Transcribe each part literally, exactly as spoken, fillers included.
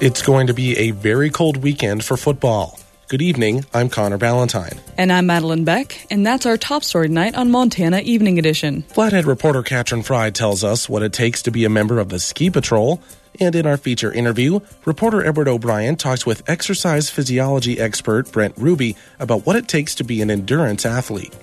It's going to be a very cold weekend for football. Good evening, I'm Connor Ballantyne. And I'm Madeline Beck, and that's our top story tonight on Montana Evening Edition. Flathead reporter Katrin Fry tells us what it takes to be a member of the Ski Patrol. And in our feature interview, reporter Edward O'Brien talks with exercise physiology expert Brent Ruby about what it takes to be an endurance athlete.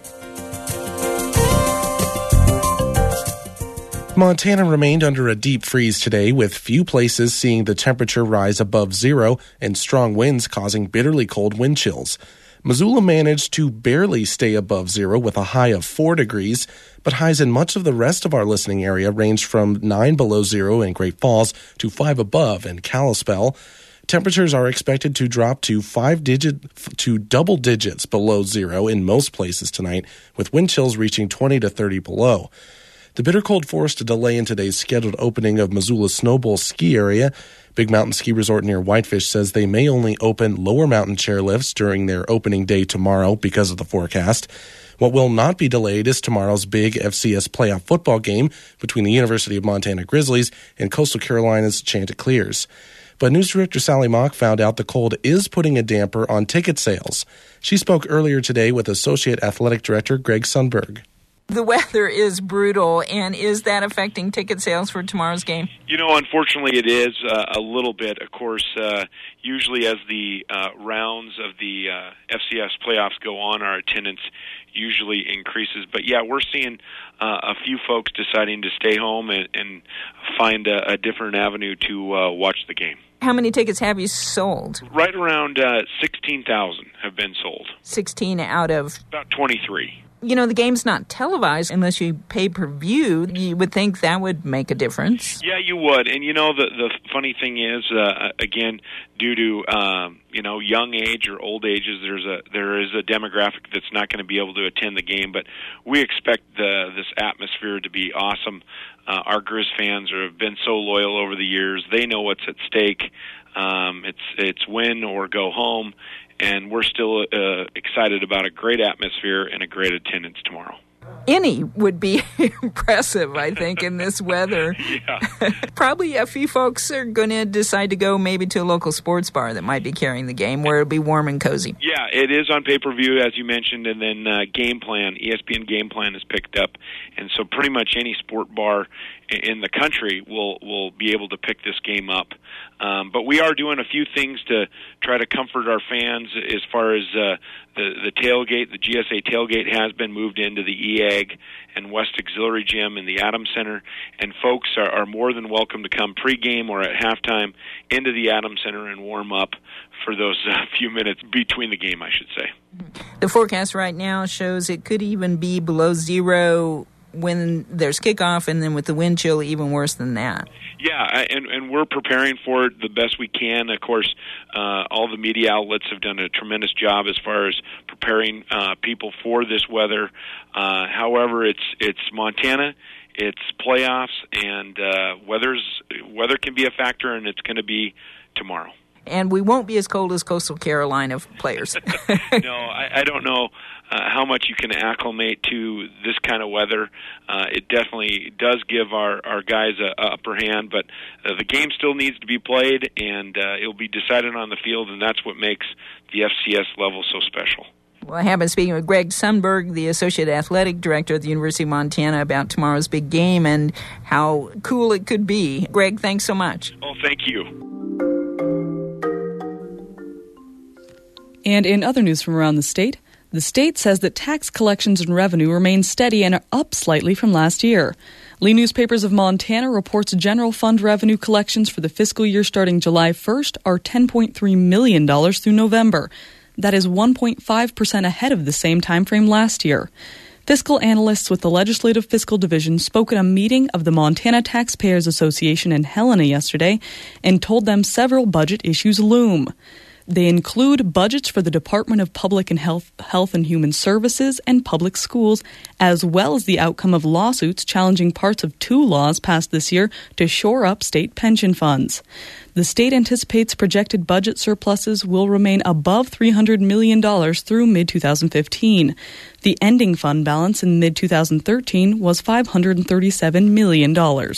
Montana remained under a deep freeze today, with few places seeing the temperature rise above zero and strong winds causing bitterly cold wind chills. Missoula managed to barely stay above zero with a high of four degrees, but highs in much of the rest of our listening area ranged from nine below zero in Great Falls to five above in Kalispell. Temperatures are expected to drop to five digit to double digits below zero in most places tonight, with wind chills reaching twenty to thirty below. The bitter cold forced a delay in today's scheduled opening of Missoula's Snowbowl ski area. Big Mountain Ski Resort near Whitefish says they may only open lower mountain chairlifts during their opening day tomorrow because of the forecast. What will not be delayed is tomorrow's big F C S playoff football game between the University of Montana Grizzlies and Coastal Carolina's Chanticleers. But news director Sally Mock found out the cold is putting a damper on ticket sales. She spoke earlier today with Associate Athletic Director Greg Sundberg. The weather is brutal, and is that affecting ticket sales for tomorrow's game? You know, unfortunately it is uh, a little bit. Of course, uh, usually as the uh, rounds of the uh, F C S playoffs go on, our attendance usually increases. But yeah, we're seeing uh, a few folks deciding to stay home and, and find a, a different avenue to uh, watch the game. How many tickets have you sold? Right around uh, sixteen thousand have been sold. sixteen out of? About twenty-three. You know, the game's not televised unless you pay per view. You would think that would make a difference. Yeah, you would. And, you know, the the funny thing is, uh, again, due to, um, you know, young age or old ages, there's a there is a demographic that's not going to be able to attend the game. But we expect the, this atmosphere to be awesome. Uh, our Grizz fans are, have been so loyal over the years. They know what's at stake. Um, it's it's win or go home. And we're still uh, excited about a great atmosphere and a great attendance tomorrow. Any would be impressive, I think, in this weather. Yeah. Probably a few folks are going to decide to go maybe to a local sports bar that might be carrying the game where it'll be warm and cozy. Yeah, it is on pay-per-view, as you mentioned, and then uh, Game Plan, E S P N Game Plan is picked up. And so pretty much any sport bar in the country will will be able to pick this game up. Um, but we are doing a few things to try to comfort our fans as far as uh, the, the tailgate. The G S A tailgate has been moved into the E A G and West Auxiliary Gym in the Adams Center, and folks are, are more than welcome to come pregame or at halftime into the Adams Center and warm up for those uh, few minutes between the game, I should say. The forecast right now shows it could even be below zero when there's kickoff, and then with the wind chill, even worse than that. Yeah, and, and we're preparing for it the best we can. Of course, uh, all the media outlets have done a tremendous job as far as preparing uh, people for this weather. Uh, however, it's it's Montana, it's playoffs, and uh, weather's weather can be a factor, and it's going to be tomorrow. And we won't be as cold as Coastal Carolina players. No, I, I don't know uh, how much you can acclimate to this kind of weather. Uh, it definitely does give our, our guys a, a upper hand, but uh, the game still needs to be played, and uh, it'll be decided on the field, and that's what makes the F C S level so special. Well, I have been speaking with Greg Sundberg, the Associate Athletic Director at the University of Montana, about tomorrow's big game and how cool it could be. Greg, thanks so much. Oh, thank you. And in other news from around the state, the state says that tax collections and revenue remain steady and are up slightly from last year. Lee Newspapers of Montana reports general fund revenue collections for the fiscal year starting July first are ten point three million dollars through November. That is one point five percent ahead of the same time frame last year. Fiscal analysts with the Legislative Fiscal Division spoke at a meeting of the Montana Taxpayers Association in Helena yesterday and told them several budget issues loom. They include budgets for the Department of Public and Health, Health and Human Services and public schools, as well as the outcome of lawsuits challenging parts of two laws passed this year to shore up state pension funds. The state anticipates projected budget surpluses will remain above three hundred million dollars through mid twenty fifteen. The ending fund balance in mid twenty thirteen was five hundred thirty-seven million dollars.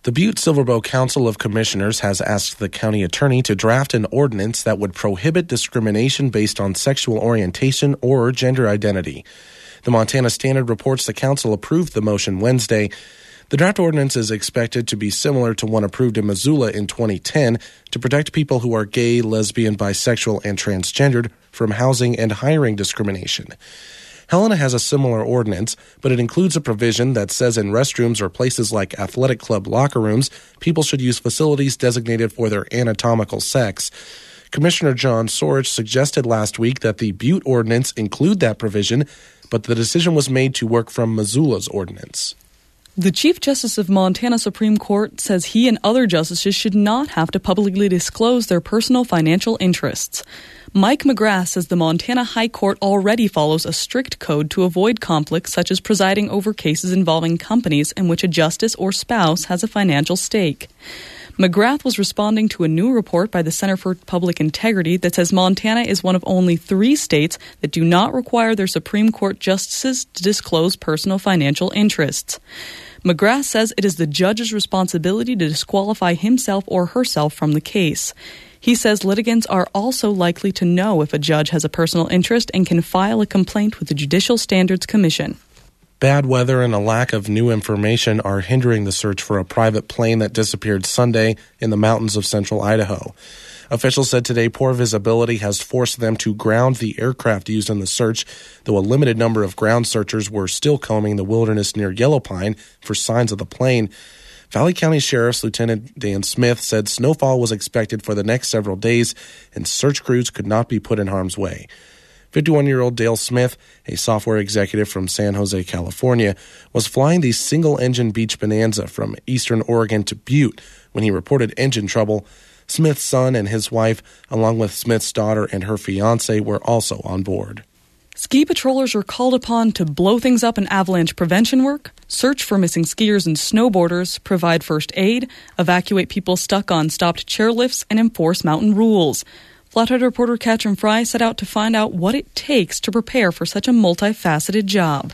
The Butte Silverbow Council of Commissioners has asked the county attorney to draft an ordinance that would prohibit discrimination based on sexual orientation or gender identity. The Montana Standard reports the council approved the motion Wednesday. The draft ordinance is expected to be similar to one approved in Missoula in twenty ten to protect people who are gay, lesbian, bisexual, and transgendered from housing and hiring discrimination. Helena has a similar ordinance, but it includes a provision that says in restrooms or places like athletic club locker rooms, people should use facilities designated for their anatomical sex. Commissioner John Sorich suggested last week that the Butte ordinance include that provision, but the decision was made to work from Missoula's ordinance. The Chief Justice of Montana Supreme Court says he and other justices should not have to publicly disclose their personal financial interests. Mike McGrath says the Montana High Court already follows a strict code to avoid conflicts such as presiding over cases involving companies in which a justice or spouse has a financial stake. McGrath was responding to a new report by the Center for Public Integrity that says Montana is one of only three states that do not require their Supreme Court justices to disclose personal financial interests. McGrath says it is the judge's responsibility to disqualify himself or herself from the case. He says litigants are also likely to know if a judge has a personal interest and can file a complaint with the Judicial Standards Commission. Bad weather and a lack of new information are hindering the search for a private plane that disappeared Sunday in the mountains of central Idaho. Officials said today poor visibility has forced them to ground the aircraft used in the search, though a limited number of ground searchers were still combing the wilderness near Yellow Pine for signs of the plane. Valley County Sheriff's Lieutenant Dan Smith said snowfall was expected for the next several days and search crews could not be put in harm's way. fifty-one-year-old Dale Smith, a software executive from San Jose, California, was flying the single-engine Beach Bonanza from eastern Oregon to Butte when he reported engine trouble. Smith's son and his wife, along with Smith's daughter and her fiancé, were also on board. Ski patrollers are called upon to blow things up in avalanche prevention work, search for missing skiers and snowboarders, provide first aid, evacuate people stuck on stopped chairlifts, and enforce mountain rules. Flathead reporter Katrin Fry set out to find out what it takes to prepare for such a multifaceted job.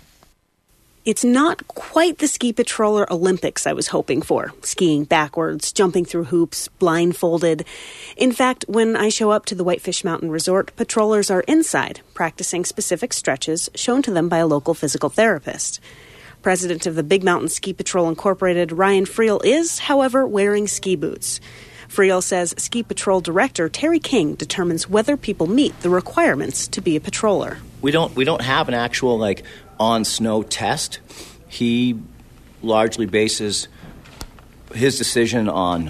It's not quite the Ski Patroller Olympics I was hoping for. Skiing backwards, jumping through hoops, blindfolded. In fact, when I show up to the Whitefish Mountain Resort, patrollers are inside, practicing specific stretches shown to them by a local physical therapist. President of the Big Mountain Ski Patrol Incorporated, Ryan Friel, is, however, wearing ski boots. Friel says Ski Patrol Director Terry King determines whether people meet the requirements to be a patroller. We don't we don't have an actual, like, on-snow test. He largely bases his decision on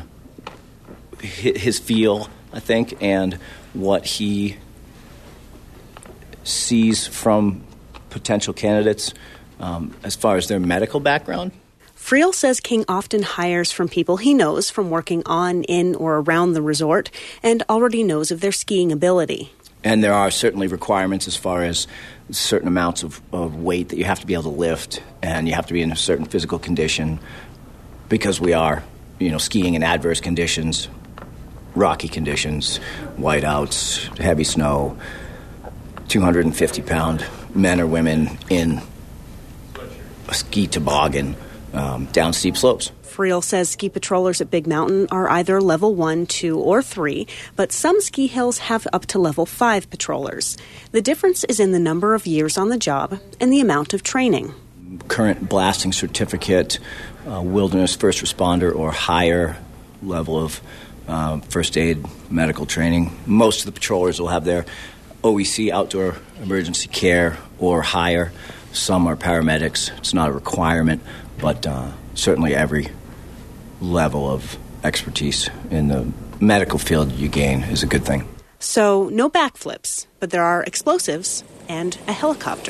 his feel, I think, and what he sees from potential candidates um, as far as their medical background. Friel says King often hires from people he knows from working on, in, or around the resort and already knows of their skiing ability. And there are certainly requirements as far as certain amounts of, of weight that you have to be able to lift, and you have to be in a certain physical condition because we are, you know, skiing in adverse conditions, rocky conditions, whiteouts, heavy snow, two hundred fifty pound men or women in a ski toboggan um, down steep slopes. Friel says ski patrollers at Big Mountain are either level one, two, or three, but some ski hills have up to level five patrollers. The difference is in the number of years on the job and the amount of training. Current blasting certificate, uh, wilderness first responder, or higher level of uh, first aid medical training. Most of the patrollers will have their O E C, outdoor emergency care, or higher. Some are paramedics. It's not a requirement, but uh, certainly every level of expertise in the medical field you gain is a good thing. So, no backflips, but there are explosives and a helicopter.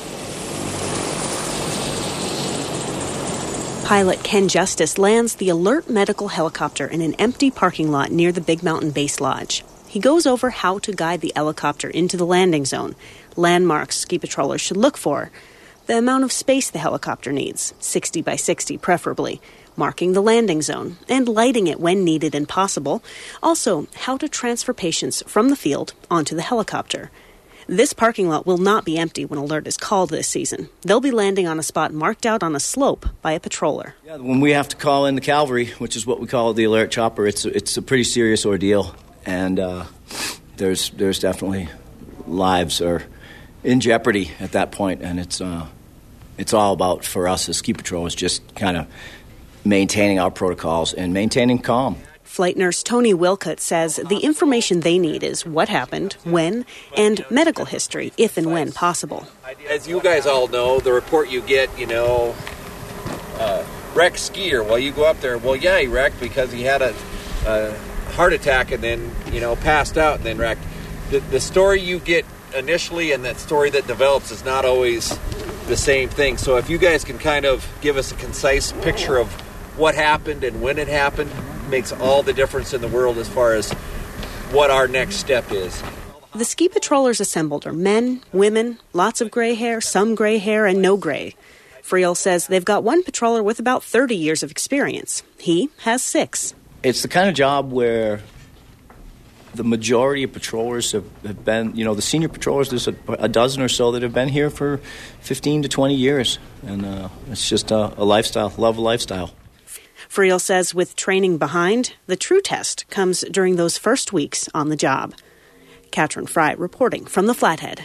Pilot Ken Justice lands the Alert medical helicopter in an empty parking lot near the Big Mountain Base Lodge. He goes over how to guide the helicopter into the landing zone, landmarks ski patrollers should look for, the amount of space the helicopter needs, sixty by sixty preferably, marking the landing zone, and lighting it when needed and possible. Also, how to transfer patients from the field onto the helicopter. This parking lot will not be empty when alert is called this season. They'll be landing on a spot marked out on a slope by a patroller. Yeah, when we have to call in the cavalry, which is what we call the alert chopper, it's it's a pretty serious ordeal, and uh, there's there's definitely lives are in jeopardy at that point, and it's uh, it's all about, for us as ski patrollers, just kind of maintaining our protocols and maintaining calm. Flight nurse Tony Wilcott says the information they need is what happened, when, and medical history, if and when possible. As you guys all know, the report you get, you know, uh, wrecked skier. Well, you go up there, well, yeah, he wrecked because he had a, a heart attack and then, you know, passed out and then wrecked. The, the story you get initially and that story that develops is not always the same thing. So if you guys can kind of give us a concise picture of what happened and when it happened, makes all the difference in the world as far as what our next step is. The ski patrollers assembled are men, women, lots of gray hair, some gray hair, and no gray. Friel says they've got one patroller with about thirty years of experience. He has six. It's the kind of job where the majority of patrollers have, have been, you know, the senior patrollers, there's a, a dozen or so that have been here for fifteen to twenty years. And uh, it's just a, a lifestyle, love a lifestyle. Friel says with training behind, the true test comes during those first weeks on the job. Katrin Fry reporting from the Flathead.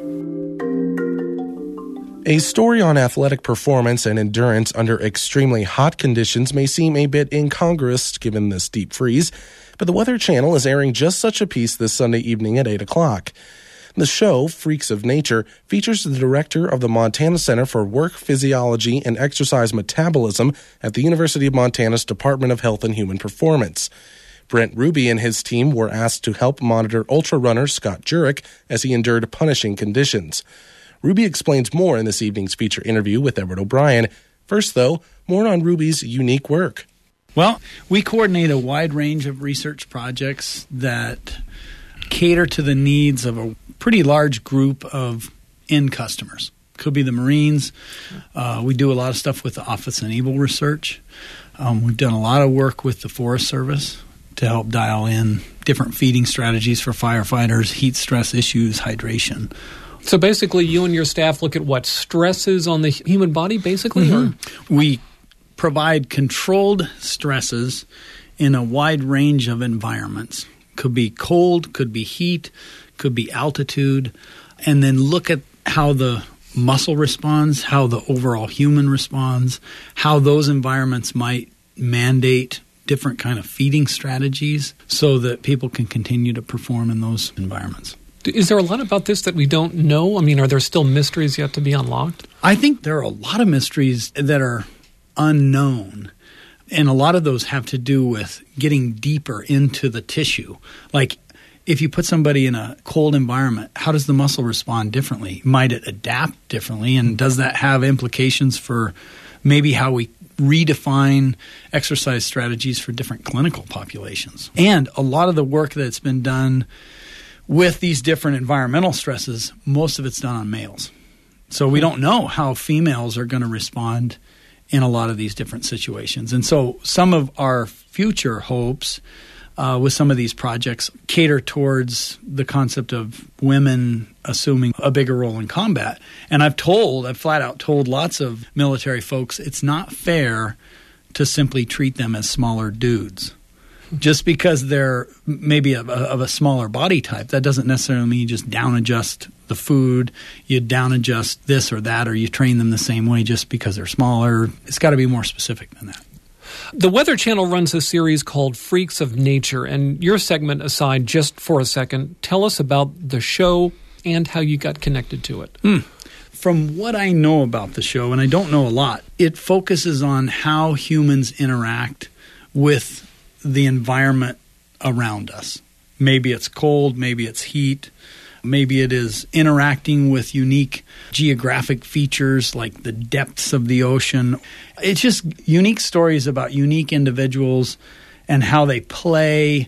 A story on athletic performance and endurance under extremely hot conditions may seem a bit incongruous given this deep freeze, but the Weather Channel is airing just such a piece this Sunday evening at eight o'clock. The show, Freaks of Nature, features the director of the Montana Center for Work Physiology and Exercise Metabolism at the University of Montana's Department of Health and Human Performance. Brent Ruby and his team were asked to help monitor ultra runner Scott Jurek as he endured punishing conditions. Ruby explains more in this evening's feature interview with Everett O'Brien. First, though, more on Ruby's unique work. Well, we coordinate a wide range of research projects that cater to the needs of a pretty large group of end customers. Could be the Marines. Uh, we do a lot of stuff with the Office of Naval Research. Um, we've done a lot of work with the Forest Service to help dial in different feeding strategies for firefighters, heat stress issues, hydration. So basically you and your staff look at what stresses on the human body, basically? Mm-hmm. Or? We provide controlled stresses in a wide range of environments. Could be cold, could be heat, could be altitude, and then look at how the muscle responds, how the overall human responds, how those environments might mandate different kind of feeding strategies so that people can continue to perform in those environments. Is there a lot about this that we don't know? I mean, are there still mysteries yet to be unlocked? I think there are a lot of mysteries that are unknown. And a lot of those have to do with getting deeper into the tissue. Like if you put somebody in a cold environment, how does the muscle respond differently? Might it adapt differently? And does that have implications for maybe how we redefine exercise strategies for different clinical populations? And a lot of the work that's been done with these different environmental stresses, most of it's done on males. So we don't know how females are going to respond in a lot of these different situations. And so some of our future hopes uh, with some of these projects cater towards the concept of women assuming a bigger role in combat. And I've told, I've flat out told lots of military folks it's not fair to simply treat them as smaller dudes. Just because they're maybe of a, of a smaller body type, that doesn't necessarily mean you just down adjust the food, you down adjust this or that, or you train them the same way just because they're smaller. It's got to be more specific than that. The Weather Channel runs a series called Freaks of Nature, and your segment aside just for a second, tell us about the show and how you got connected to it. Mm. From what I know about the show, and I don't know a lot, it focuses on how humans interact with the environment around us. Maybe it's cold, maybe it's heat, maybe it is interacting with unique geographic features like the depths of the ocean. It's just unique stories about unique individuals and how they play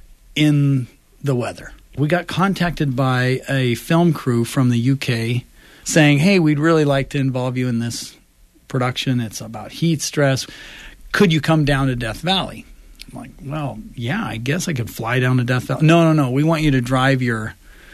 in the weather. We got contacted by a film crew from the U K saying, hey, we'd really like to involve you in this production. It's about heat stress. Could you come down to Death Valley? I'm like, well, yeah, I guess I could fly down to Death Valley. No, no, no. We want you to drive your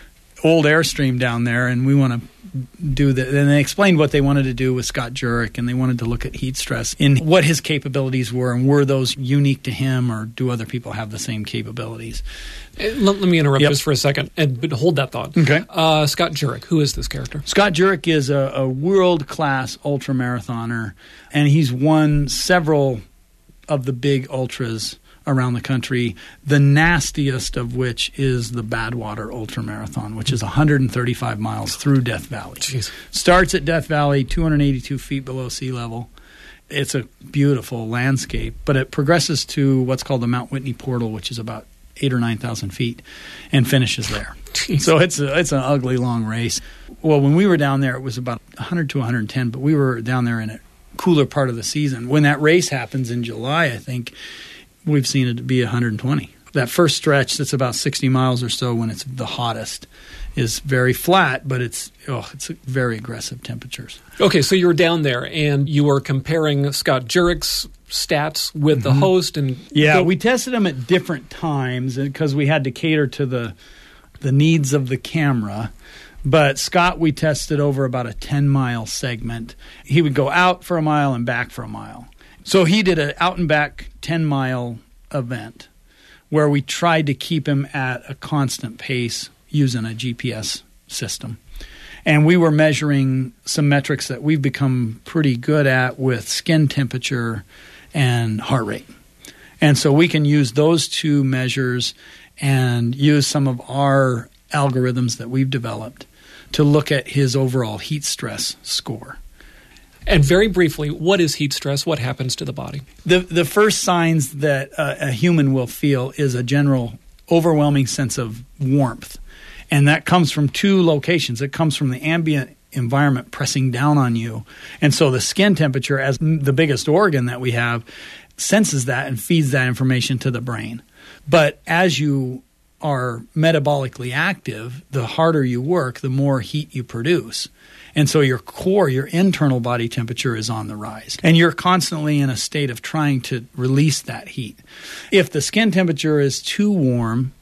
old Airstream down there, and we want to do the, and they explained what they wanted to do with Scott Jurek, and they wanted to look at heat stress and what his capabilities were, and were those unique to him, or do other people have the same capabilities? Let, let me interrupt Yep. just for a second, and but hold that thought. Okay. Uh, Scott Jurek, who is this character? Scott Jurek is a, a world-class ultramarathoner, and he's won several of the big ultras around the country, the nastiest of which is the Badwater Ultramarathon, which is one hundred thirty-five miles through Death Valley. Jeez. Starts at Death Valley, two hundred eighty-two feet below sea level. It's a beautiful landscape, but it progresses to what's called the Mount Whitney Portal, which is about eight or nine thousand feet, and finishes there. Jeez. So it's a, it's an ugly long race. Well, when we were down there, it was about one hundred to one hundred ten, but we were down there in a cooler part of the season. When that race happens in July, I think we've seen it be one hundred twenty. That first stretch that's about sixty miles or so when it's the hottest is very flat, but it's oh, it's very aggressive temperatures. Okay, so you were down there, and you were comparing Scott Jurek's stats with Mm-hmm. the host, and Yeah, the- we tested them at different times because we had to cater to the the needs of the camera. But Scott, we tested over about a ten-mile segment. He would go out for a mile and back for a mile. So he did an out and back ten-mile event where we tried to keep him at a constant pace using a G P S system. And we were measuring some metrics that we've become pretty good at with skin temperature and heart rate. And so we can use those two measures and use some of our algorithms that we've developed to look at his overall heat stress score. and very briefly, what is heat stress? What happens to the body? The the first signs that uh, a human will feel is a general overwhelming sense of warmth. And that comes from two locations. It comes from the ambient environment pressing down on you. And so the skin temperature, as the biggest organ that we have, senses that and feeds that information to the brain. But as you are metabolically active, the harder you work, the more heat you produce. And so your core, your internal body temperature is on the rise. And you're constantly in a state of trying to release that heat. If the skin temperature is too warm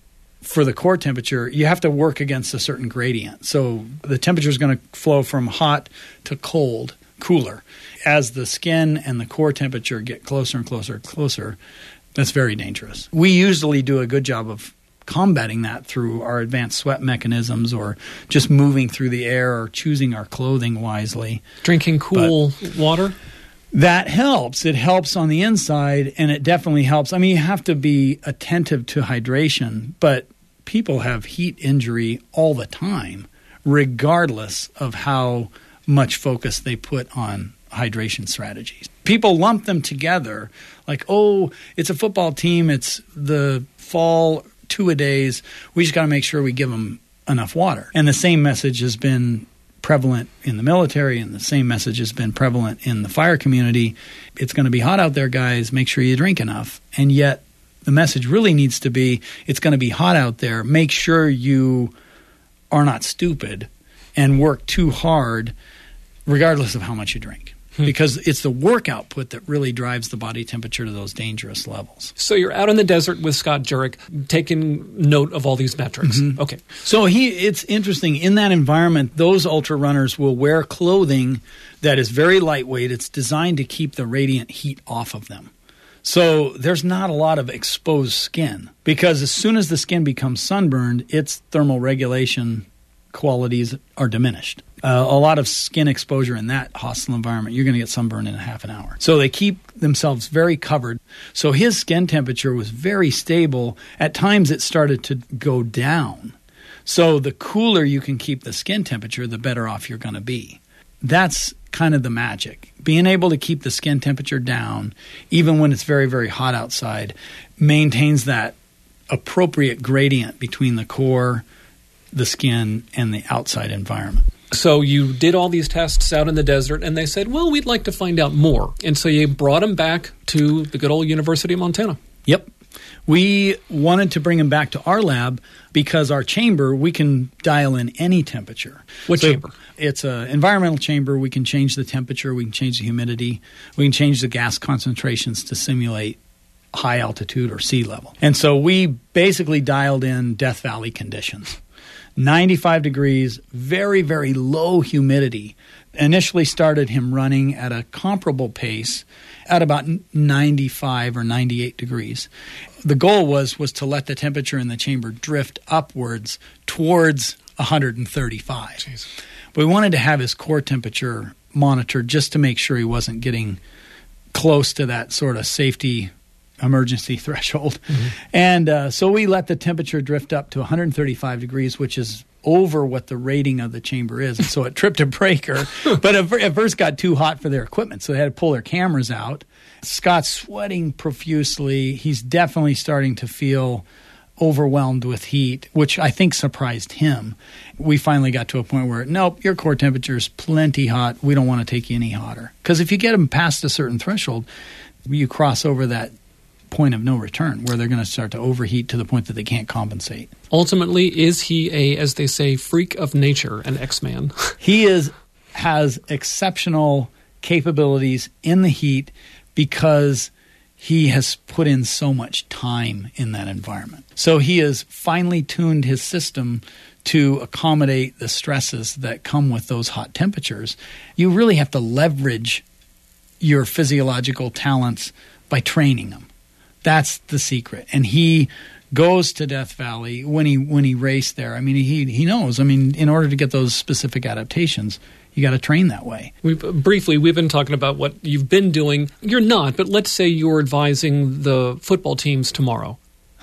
for the core temperature, you have to work against a certain gradient. So the temperature is going to flow from hot to cold, cooler. As the skin and the core temperature get closer and closer and closer, that's very dangerous. We usually do a good job of combating that through our advanced sweat mechanisms or just moving through the air or choosing our clothing wisely. Drinking cool but water? That helps. It helps on the inside, and it definitely helps. I mean, you have to be attentive to hydration, but people have heat injury all the time, regardless of how much focus they put on hydration strategies. People lump them together like, oh, it's a football team, it's the fall two-a-days, we just got to make sure we give them enough water. And the same message has been prevalent in the military, and the same message has been prevalent in the fire community. It's going to be hot out there, guys. Make sure you drink enough. And yet the message really needs to be, it's going to be hot out there. Make sure you are not stupid and work too hard regardless of how much you drink. Hmm. Because it's the work output that really drives the body temperature to those dangerous levels. So you're out in the desert with Scott Jurek, taking note of all these metrics. Mm-hmm. Okay. So he, it's interesting. In that environment, those ultra runners will wear clothing that is very lightweight. It's designed to keep the radiant heat off of them. So there's not a lot of exposed skin, because as soon as the skin becomes sunburned, its thermal regulation qualities are diminished. Uh, a lot of skin exposure in that hostile environment, you're going to get sunburned in a half an hour. So they keep themselves very covered. So his skin temperature was very stable. At times it started to go down. So the cooler you can keep the skin temperature, the better off you're going to be. That's kind of the magic. Being able to keep the skin temperature down, even when it's very, very hot outside, maintains that appropriate gradient between the core, the skin, and the outside environment. So you did all these tests out in the desert, and they said, well, we'd like to find out more. And so you brought them back to the good old University of Montana. Yep. We wanted to bring them back to our lab because our chamber, we can dial in any temperature. What so chamber? It's an environmental chamber. We can change the temperature. We can change the humidity. We can change the gas concentrations to simulate high altitude or sea level. And so we basically dialed in Death Valley conditions. ninety-five degrees, very, very low humidity. Initially started him running at a comparable pace at about ninety-five or ninety-eight degrees. The goal was was to let the temperature in the chamber drift upwards towards one hundred thirty-five. Jeez. But we wanted to have his core temperature monitored just to make sure he wasn't getting close to that sort of safety emergency threshold. Mm-hmm. And uh, so we let the temperature drift up to one hundred thirty-five degrees, which is over what the rating of the chamber is. And so it tripped a breaker, but it, it first got too hot for their equipment, so they had to pull their cameras out. Scott's sweating profusely. He's definitely starting to feel overwhelmed with heat, which I think surprised him. We finally got to a point where, nope, your core temperature is plenty hot. We don't want to take you any hotter. Because if you get them past a certain threshold, you cross over that point of no return where they're going to start to overheat to the point that they can't compensate. Ultimately, is he a, as they say, freak of nature, an X-Man? He is has exceptional capabilities in the heat because he has put in so much time in that environment. So he has finely tuned his system to accommodate the stresses that come with those hot temperatures. You really have to leverage your physiological talents by training them. That's the secret. And he goes to Death Valley when he when he raced there. I mean, he he knows. I mean, in order to get those specific adaptations, you got to train that way. We've, briefly, we've been talking about what you've been doing. You're not, but let's say you're advising the football teams tomorrow.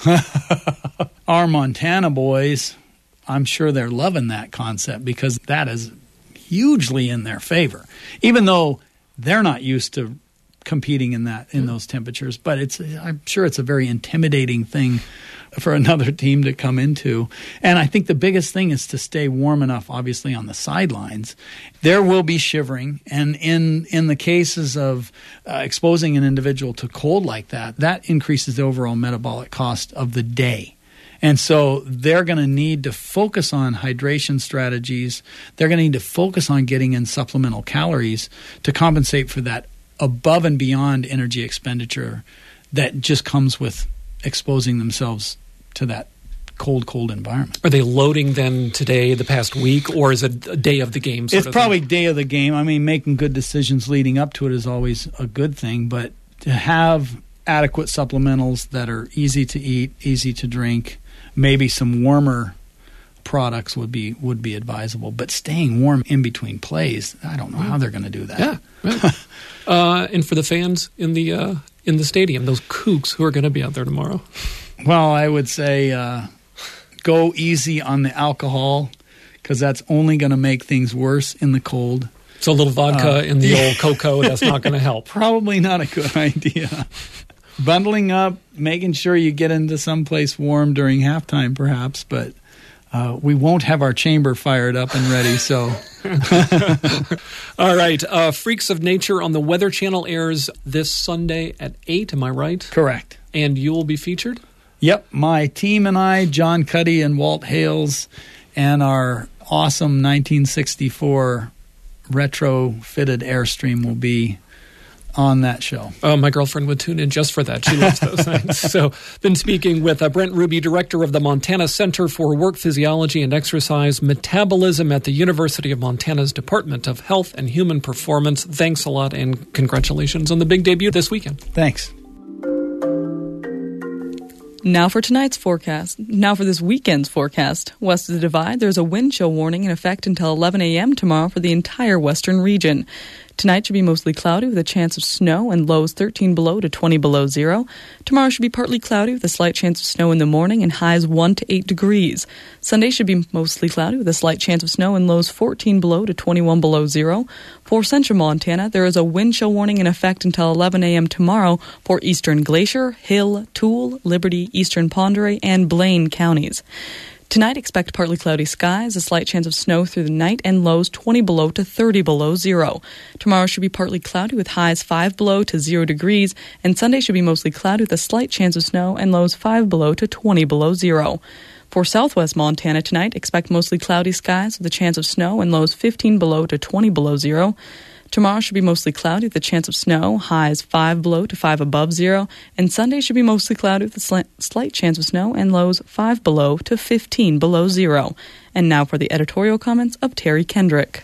Our Montana boys, I'm sure they're loving that concept because that is hugely in their favor, even though they're not used to competing in that in those temperatures. But it's I'm sure it's a very intimidating thing for another team to come into. And I think the biggest thing is to stay warm enough, obviously, on the sidelines. There will be shivering. And in, in the cases of uh, exposing an individual to cold like that, that increases the overall metabolic cost of the day. And so they're going to need to focus on hydration strategies. They're going to need to focus on getting in supplemental calories to compensate for that above and beyond energy expenditure that just comes with exposing themselves to that cold, cold environment. Are they loading then today, the past week, or is it a day of the game? Sort it's of probably thing? Day of the game. I mean, making good decisions leading up to it is always a good thing, but to have adequate supplementals that are easy to eat, easy to drink, maybe some warmer products would be would be advisable. But staying warm in between plays, I don't know how they're going to do that. Yeah, right. uh, and for the fans in the uh, in the stadium, those kooks who are going to be out there tomorrow. Well, I would say uh, go easy on the alcohol because that's only going to make things worse in the cold. So a little vodka uh, in the yeah. old cocoa, that's not going to help. Probably not a good idea. Bundling up, making sure you get into someplace warm during halftime perhaps, but uh, we won't have our chamber fired up and ready, so. All right. Uh, Freaks of Nature on the Weather Channel airs this Sunday at eight, am I right? Correct. And you will be featured? Yep. My team and I, John Cuddy and Walt Hales, and our awesome nineteen sixty-four retro-fitted Airstream will be on that show. Oh, my girlfriend would tune in just for that. She loves those things. So, been speaking with uh, Brent Ruby, director of the Montana Center for Work Physiology and Exercise Metabolism at the University of Montana's Department of Health and Human Performance. Thanks a lot, and congratulations on the big debut this weekend. Thanks. Now for tonight's forecast. Now for this weekend's forecast. West of the Divide, there's a wind chill warning in effect until eleven a.m. tomorrow for the entire western region. Tonight should be mostly cloudy with a chance of snow and lows thirteen below to twenty below zero. Tomorrow should be partly cloudy with a slight chance of snow in the morning and highs one to eight degrees. Sunday should be mostly cloudy with a slight chance of snow and lows fourteen below to twenty-one below zero. For central Montana, there is a wind chill warning in effect until eleven a.m. tomorrow for eastern Glacier, Hill, Toole, Liberty, eastern Pend Oreille, and Blaine counties. Tonight, expect partly cloudy skies, a slight chance of snow through the night, and lows twenty below to thirty below zero. Tomorrow should be partly cloudy with highs five below to zero degrees, and Sunday should be mostly cloudy with a slight chance of snow and lows five below to twenty below zero. For southwest Montana tonight, expect mostly cloudy skies with a chance of snow and lows fifteen below to twenty below zero. Tomorrow should be mostly cloudy with a chance of snow, highs five below to five above zero, and Sunday should be mostly cloudy with a slight chance of snow and lows five below to fifteen below zero. And now for the editorial comments of Terry Kendrick.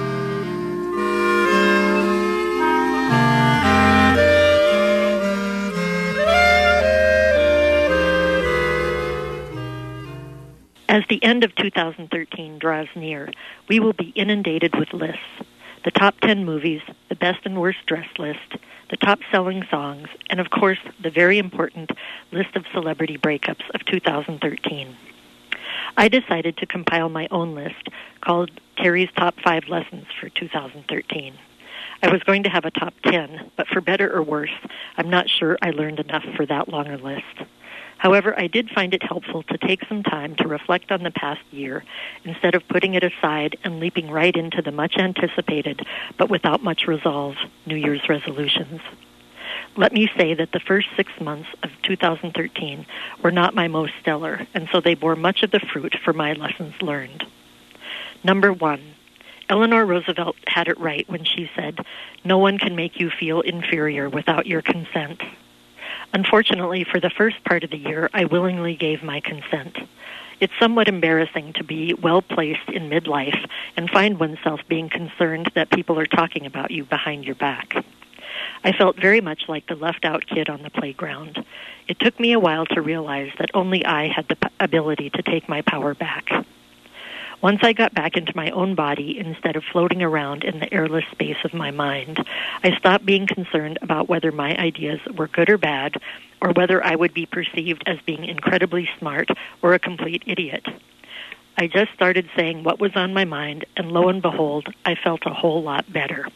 As the end of two thousand thirteen draws near, we will be inundated with lists. The top ten movies, the best and worst dressed list, the top-selling songs, and of course, the very important list of celebrity breakups of two thousand thirteen. I decided to compile my own list called Terry's Top five Lessons for two thousand thirteen. I was going to have a top ten, but for better or worse, I'm not sure I learned enough for that long a list. However, I did find it helpful to take some time to reflect on the past year instead of putting it aside and leaping right into the much-anticipated, but without much resolve, New Year's resolutions. Let me say that the first six months of two thousand thirteen were not my most stellar, and so they bore much of the fruit for my lessons learned. Number one, Eleanor Roosevelt had it right when she said, "No one can make you feel inferior without your consent." Unfortunately, for the first part of the year, I willingly gave my consent. It's somewhat embarrassing to be well-placed in midlife and find oneself being concerned that people are talking about you behind your back. I felt very much like the left-out kid on the playground. It took me a while to realize that only I had the p- ability to take my power back. Once I got back into my own body instead of floating around in the airless space of my mind, I stopped being concerned about whether my ideas were good or bad, or whether I would be perceived as being incredibly smart or a complete idiot. I just started saying what was on my mind, and lo and behold, I felt a whole lot better.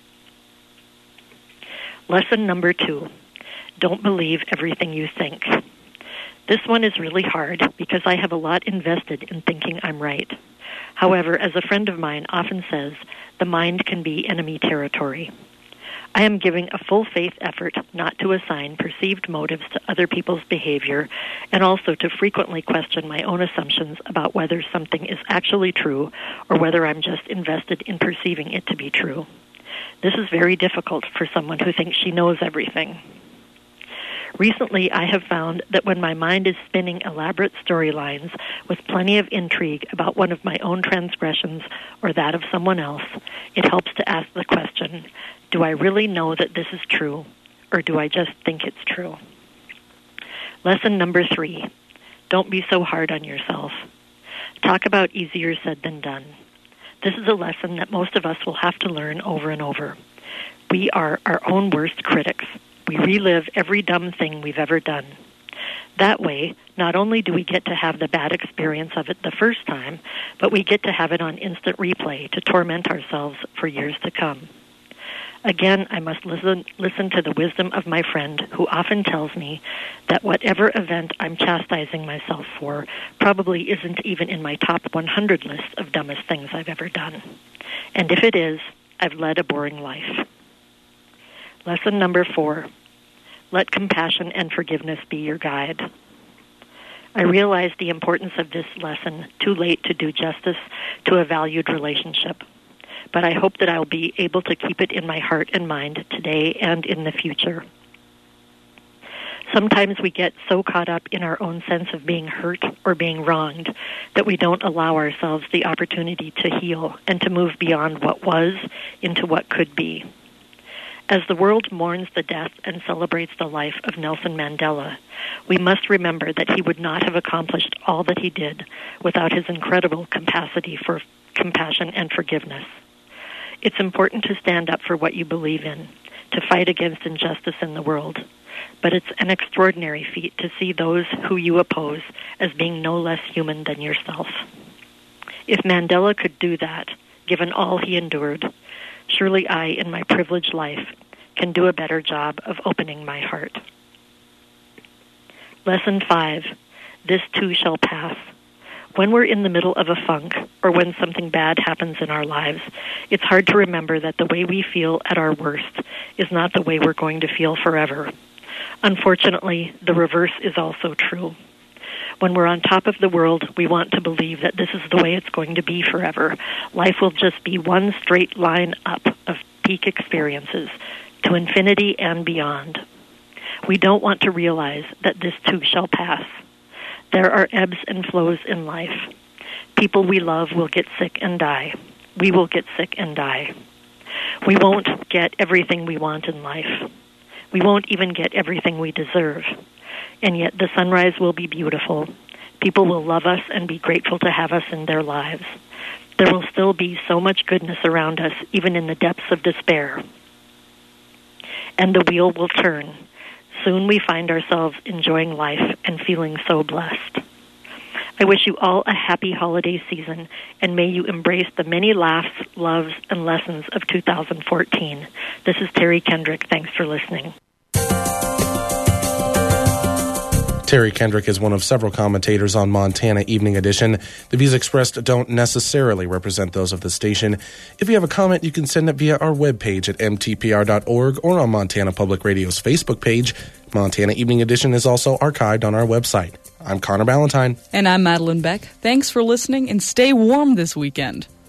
Lesson number two, don't believe everything you think. This one is really hard because I have a lot invested in thinking I'm right. However, as a friend of mine often says, the mind can be enemy territory. I am giving a full faith effort not to assign perceived motives to other people's behavior, and also to frequently question my own assumptions about whether something is actually true or whether I'm just invested in perceiving it to be true. This is very difficult for someone who thinks she knows everything. Recently, I have found that when my mind is spinning elaborate storylines with plenty of intrigue about one of my own transgressions or that of someone else, it helps to ask the question, do I really know that this is true, or do I just think it's true? Lesson number three, don't be so hard on yourself. Talk about easier said than done. This is a lesson that most of us will have to learn over and over. We are our own worst critics. We relive every dumb thing we've ever done. That way, not only do we get to have the bad experience of it the first time, but we get to have it on instant replay to torment ourselves for years to come. Again, I must listen, listen to the wisdom of my friend who often tells me that whatever event I'm chastising myself for probably isn't even in my top one hundred list of dumbest things I've ever done. And if it is, I've led a boring life. Lesson number four, let compassion and forgiveness be your guide. I realized the importance of this lesson too late to do justice to a valued relationship, but I hope that I'll be able to keep it in my heart and mind today and in the future. Sometimes we get so caught up in our own sense of being hurt or being wronged that we don't allow ourselves the opportunity to heal and to move beyond what was into what could be. As the world mourns the death and celebrates the life of Nelson Mandela, we must remember that he would not have accomplished all that he did without his incredible capacity for compassion and forgiveness. It's important to stand up for what you believe in, to fight against injustice in the world, but it's an extraordinary feat to see those who you oppose as being no less human than yourself. If Mandela could do that, given all he endured, surely I, in my privileged life, can do a better job of opening my heart. Lesson five, this too shall pass. When we're in the middle of a funk, or when something bad happens in our lives, it's hard to remember that the way we feel at our worst is not the way we're going to feel forever. Unfortunately, the reverse is also true. When we're on top of the world, we want to believe that this is the way it's going to be forever. Life will just be one straight line up of peak experiences to infinity and beyond. We don't want to realize that this too shall pass. There are ebbs and flows in life. People we love will get sick and die. We will get sick and die. We won't get everything we want in life. We won't even get everything we deserve. And yet the sunrise will be beautiful. People will love us and be grateful to have us in their lives. There will still be so much goodness around us, even in the depths of despair. And the wheel will turn. Soon we find ourselves enjoying life and feeling so blessed. I wish you all a happy holiday season, and may you embrace the many laughs, loves, and lessons of two thousand fourteen. This is Terry Kendrick. Thanks for listening. Terry Kendrick is one of several commentators on Montana Evening Edition. The views expressed don't necessarily represent those of the station. If you have a comment, you can send it via our webpage at m t p r dot org or on Montana Public Radio's Facebook page. Montana Evening Edition is also archived on our website. I'm Connor Ballantyne. And I'm Madeline Beck. Thanks for listening, and stay warm this weekend.